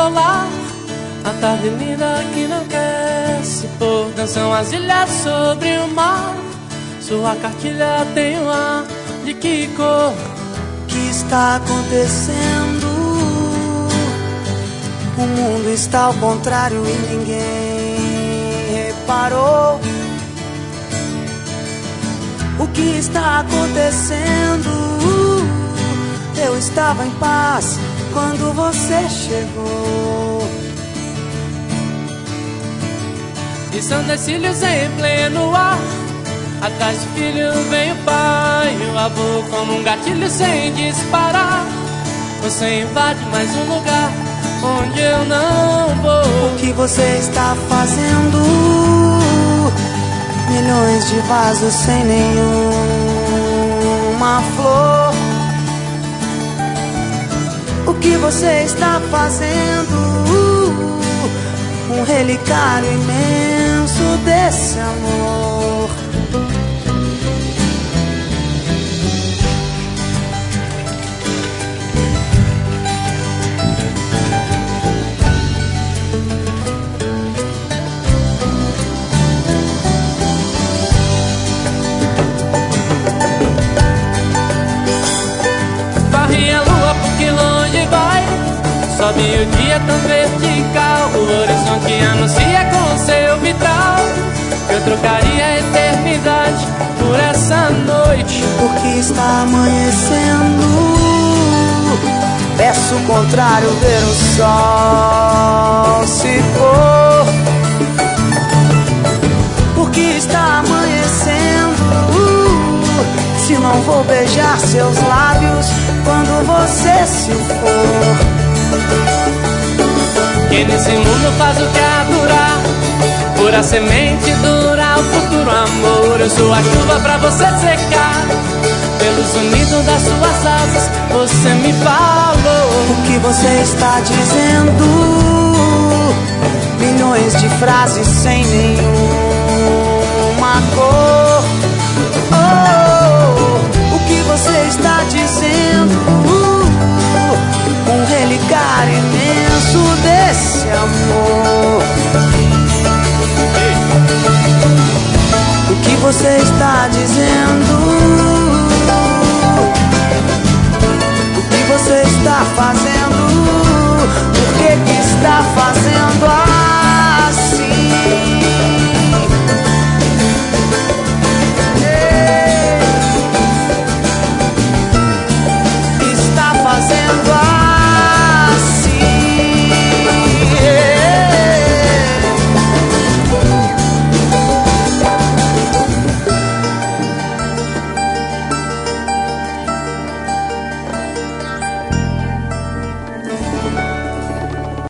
meu lar. A tarde linda que não quer se pôr, dançam as ilhas sobre o mar. Sua cartilha tem um ar de que cor? O que está acontecendo? O mundo está ao contrário e ninguém reparou. O que está acontecendo? Eu estava em paz quando você chegou. E são decílios em pleno ar. Atrás do filho vem o pai e o avô, como um gatilho sem disparar. Você invade mais um lugar onde eu não vou. O que você está fazendo? Milhões de vasos sem nenhuma flor. O que você está fazendo? Um relicário imenso desse amor. Varre a lua porque longe vai, sobe o dia tão vertical. O horizonte anuncia com seu vitral que eu trocaria a eternidade por essa noite. Porque está amanhecendo, peço o contrário, ver o sol se pôr. Porque está amanhecendo, se não vou beijar seus lábios quando você se for. Que nesse mundo faz o que há durar, pura semente dura o futuro amor. Eu sou a chuva pra você secar, pelo sonido das suas asas você me falou. O que você está dizendo? Milhões de frases sem nenhuma cor. Oh, o que você está dizendo? Um relicário imenso desse amor. O que você está dizendo? O que você está fazendo? Por que está fazendo?